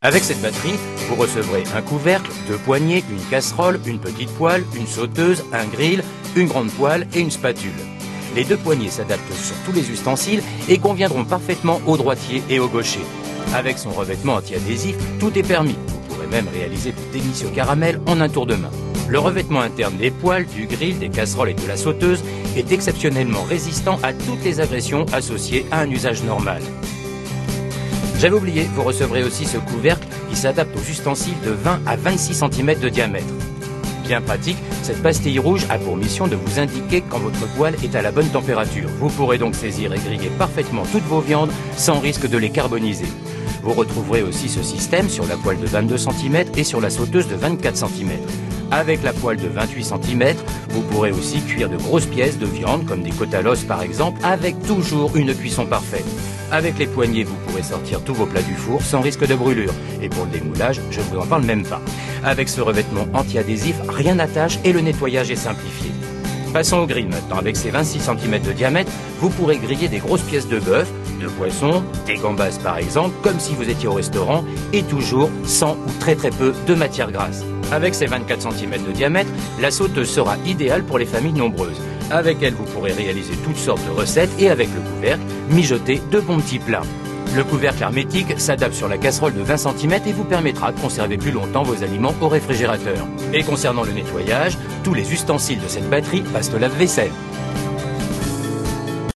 Avec cette batterie, vous recevrez un couvercle, 2 poignées, une casserole, une petite poêle, une sauteuse, un grill, une grande poêle et une spatule. Les 2 poignées s'adaptent sur tous les ustensiles et conviendront parfaitement au droitier et au gaucher. Avec son revêtement anti-adhésif, tout est permis. Vous pourrez même réaliser de délicieux caramels en un tour de main. Le revêtement interne des poêles, du grill, des casseroles et de la sauteuse est exceptionnellement résistant à toutes les agressions associées à un usage normal. J'avais oublié, vous recevrez aussi ce couvercle qui s'adapte aux ustensiles de 20 à 26 cm de diamètre. Bien pratique, cette pastille rouge a pour mission de vous indiquer quand votre poêle est à la bonne température. Vous pourrez donc saisir et griller parfaitement toutes vos viandes sans risque de les carboniser. Vous retrouverez aussi ce système sur la poêle de 22 cm et sur la sauteuse de 24 cm. Avec la poêle de 28 cm, vous pourrez aussi cuire de grosses pièces de viande, comme des côtes à l'os par exemple, avec toujours une cuisson parfaite. Avec les poignées, vous pourrez sortir tous vos plats du four sans risque de brûlure. Et pour le démoulage, je ne vous en parle même pas. Avec ce revêtement anti-adhésif, rien n'attache et le nettoyage est simplifié. Passons au grill maintenant. Avec ses 26 cm de diamètre, vous pourrez griller des grosses pièces de bœuf, de poisson, des gambas par exemple, comme si vous étiez au restaurant, et toujours sans ou très peu de matière grasse. Avec ses 24 cm de diamètre, la sauteuse sera idéale pour les familles nombreuses. Avec elle, vous pourrez réaliser toutes sortes de recettes et avec le couvercle, mijoter de bons petits plats. Le couvercle hermétique s'adapte sur la casserole de 20 cm et vous permettra de conserver plus longtemps vos aliments au réfrigérateur. Et concernant le nettoyage, tous les ustensiles de cette batterie passent au lave-vaisselle.